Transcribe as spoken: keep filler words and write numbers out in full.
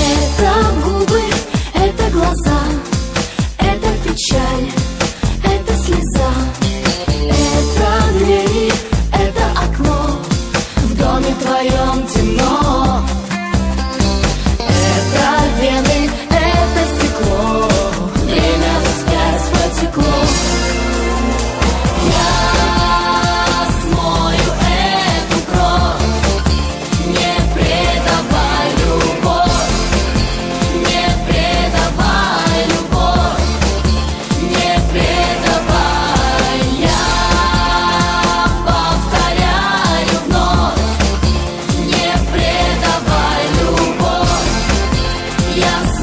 Это губы, это глаза, это печаль, это слеза, это двери, это окно, в доме твоем темно. Это вены, это стекло, время вспять потекло. Я смою эту кровь, не предавай любовь, не предавай любовь, не предавай. Я повторяю вновь, не предавай любовь. Я